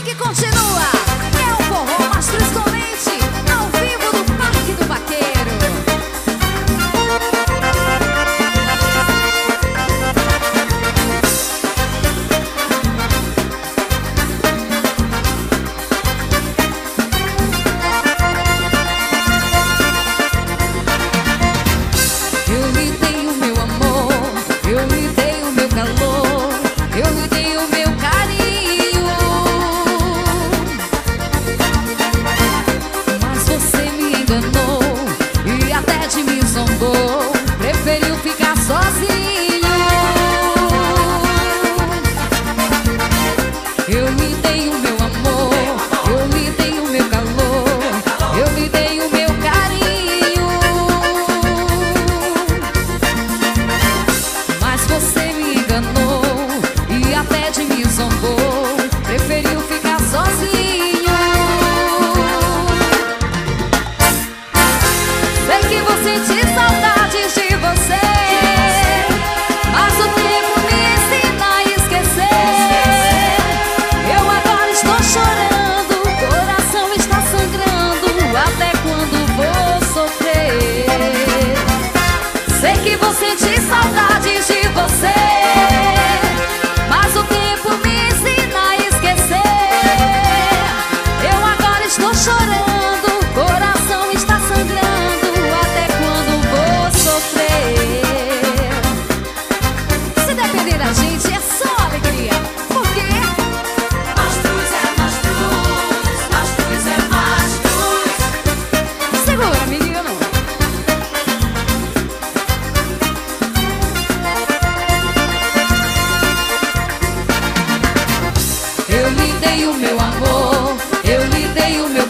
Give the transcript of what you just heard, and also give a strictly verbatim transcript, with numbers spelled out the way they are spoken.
que continua. É o forró Mastruz com Leite, ao vivo do Parque do Vaqueiro. Eu lhe dei o meu amor, eu lhe dei o meu calor, eu lhe dei o meu carinho. Mas você me enganou e até de mim zombou, preferiu ficar sozinho. Eu lhe dei o meu amor, eu lhe dei o meu calor, eu lhe dei o meu carinho. Mas você me enganou e até de mim zombou, preferiu ficar sozinho. Sei que vou sentir saudades de você, mas o tempo me ensina a esquecer. Eu agora estou chorando, o coração está sangrando, até quando vou sofrer? Sei que vou sentir saudades de você, mas o tempo me ensina a esquecer. Eu agora estou chorando, o coração está sangrando, até quando vou sofrer? Se depender da gente é só alegria, porque Mastruz é mastruz, mastruz é mastruz. segura, menino. Eu lhe dei o meu amor, eu lhe dei o meu